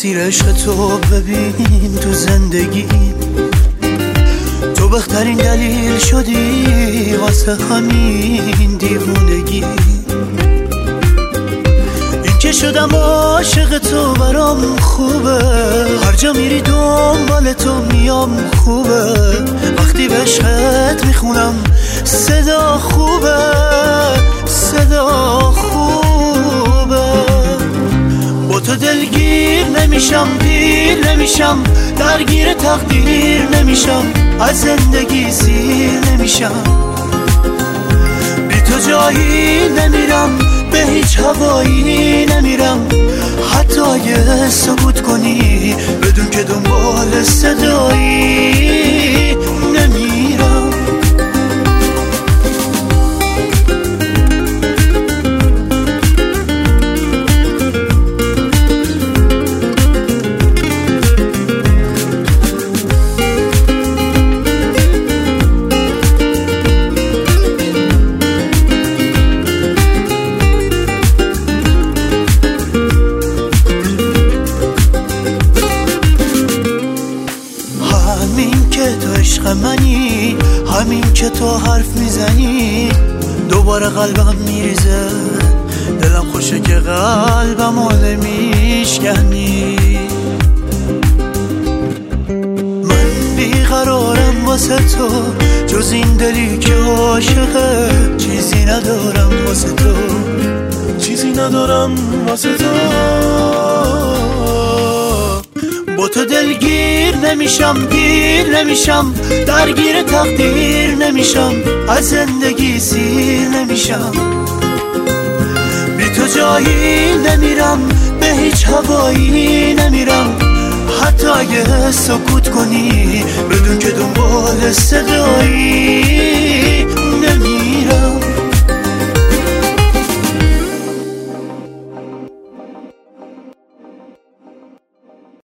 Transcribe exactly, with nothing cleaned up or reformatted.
تأثیر عشق تو ببین تو زندگی، تو بهترین دلیل شدی واسه همین دیوونگی. این که شدم عاشق تو برام خوبه، هر جا میری دنبال تو میام خوبه، وقتی به عشقت میخونم صدا خوبه، صدا خوبه. با تو دلگیر نمیشم، پیر نمیشم، درگیر تقدیر نمیشم، از زندگی سیر نمیشم. بی تو جایی نمیرم، به هیچ هوایی نمیرم، حتی اگه سکوت کنی بدون که دنبال صدایی نمیرم. منی همین که تو حرف میزنی دوباره قلبم میریزه، دلم خوشه که قلبم حاله میشکنی. من بیقرارم واسه تو، جز این دلی که عاشقه، چیزی ندارم واسه تو، چیزی ندارم واسه تو. با تو دلگیر نمیشم، گیر نمیشم، درگیر تقدیر نمیشم، از زندگی سیر نمیشم. بی تو جایی نمیرم، به هیچ هوایی نمیرم، حتی اگه سکوت کنی بدون که دنبال صدا